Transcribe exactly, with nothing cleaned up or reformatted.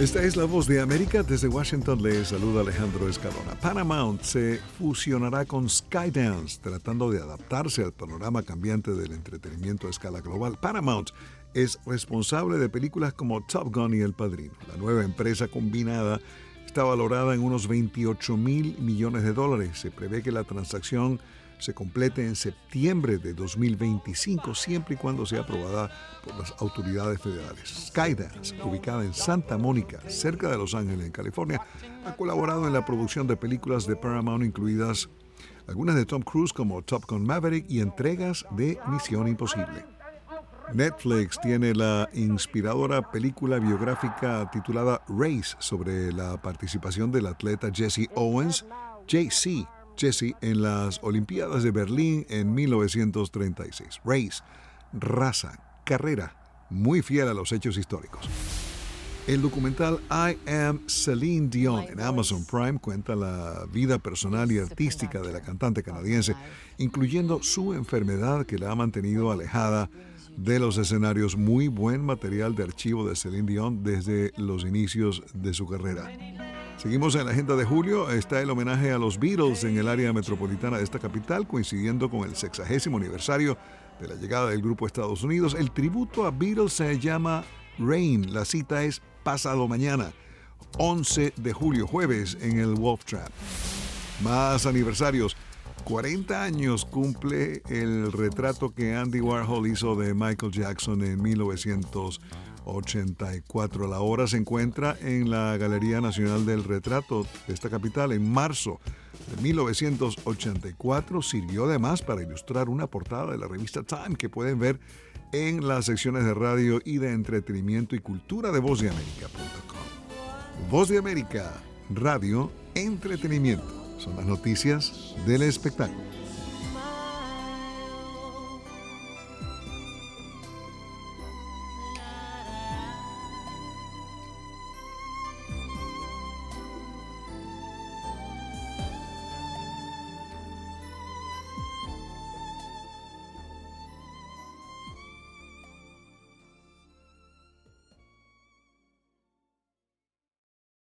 Esta es la voz de América. Desde Washington le saluda Alejandro Escalona. Paramount se fusionará con Skydance, tratando de adaptarse al panorama cambiante del entretenimiento a escala global. Paramount es responsable de películas como Top Gun y El Padrino. La nueva empresa combinada está valorada en unos veintiocho mil millones de dólares. Se prevé que la transacción se complete en septiembre de dos mil veinticinco, siempre y cuando sea aprobada por las autoridades federales. Skydance, ubicada en Santa Mónica, cerca de Los Ángeles, en California, ha colaborado en la producción de películas de Paramount, incluidas algunas de Tom Cruise como Top Gun Maverick y entregas de Misión Imposible. Netflix tiene la inspiradora película biográfica titulada Race, sobre la participación del atleta Jesse Owens, J C, Jesse, en las Olimpiadas de Berlín en mil novecientos treinta y seis. Race, raza, carrera, muy fiel a los hechos históricos. El documental I Am Celine Dion en Amazon Prime cuenta la vida personal y artística de la cantante canadiense, incluyendo su enfermedad que la ha mantenido alejada de los escenarios. Muy buen material de archivo de Celine Dion desde los inicios de su carrera. Seguimos en la agenda de julio. Está el homenaje a los Beatles en el área metropolitana de esta capital, coincidiendo con el sexagésimo aniversario de la llegada del grupo a Estados Unidos. El tributo a Beatles se llama Rain. La cita es pasado mañana, once de julio, jueves, en el Wolf Trap. Más aniversarios. cuarenta años cumple el retrato que Andy Warhol hizo de Michael Jackson en mil novecientos ochenta y cuatro. La obra se encuentra en la Galería Nacional del Retrato de esta capital. En marzo de mil novecientos ochenta y cuatro sirvió además para ilustrar una portada de la revista Time que pueden ver en las secciones de radio y de entretenimiento y cultura de voz de américa punto com. Voz de América, radio, entretenimiento. Son las noticias del espectáculo.